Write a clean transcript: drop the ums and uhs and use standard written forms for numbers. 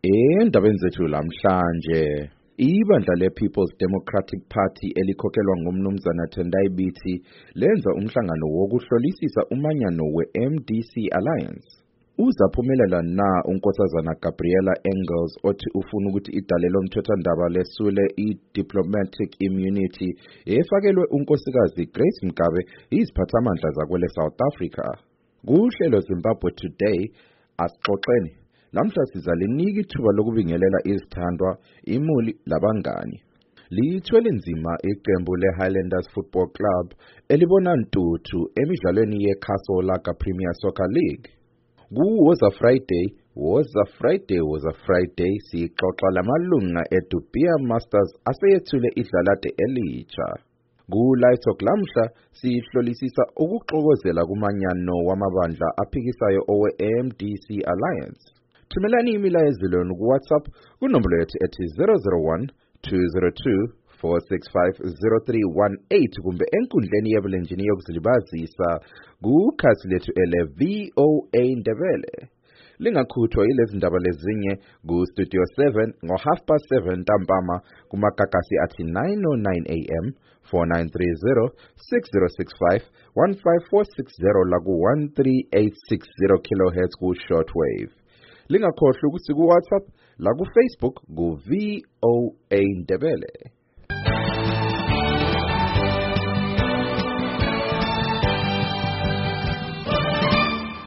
Endabeni zethu lamhlanje ibandla le-People's Democratic Party elikhokhelwa ngumnumzana Tendai Biti lenza umhlangano wokuhlolisisa umanyano we-MDC Alliance. Uzaphumelela na unkosazana Gabriela Engels othi ufuna ukuthi idale lomthethwandaba lesule i-diplomatic immunity efakelwe unkosikazi Grace Mgabe iziphathamandla zakwele South Africa. Kuhlelo Zimbabwe Today asixoxeni. Lamhla sizalinika ithuba lokubingelela izithandwa imuli labangani. Lithwele nzima iqembu le-Highlanders Football Club elibona ntuthu emidlalweni ye-Castle Lager Premier Soccer League. Woza Friday sixoxa lamalunga eDubia Masters aseyethule idlalade elitsha. Live Talk lamhla sihlolisisa ukuxokozela kumanyano wamabandla aphikisayo owe-MDC Alliance. Thumelani imilayezelo ku-WhatsApp kunombolo yethu ethi 001 202 465 0318 kumbe enkundleni yebulenjini yokuzilibazisa kukhasi lethu ele-VOA Ndebele. Lingakhuthwa yilezi ndaba lezinye ku-Studio 7 ngo-7:30 ntambama kumagagasi athi 9:09 AM 4930 6065 15460 laku-13860 kHz ku-shortwave. Lingakhohlwa ukuthi ku-WhatsApp la ku-Facebook ku-VOA Ndebele.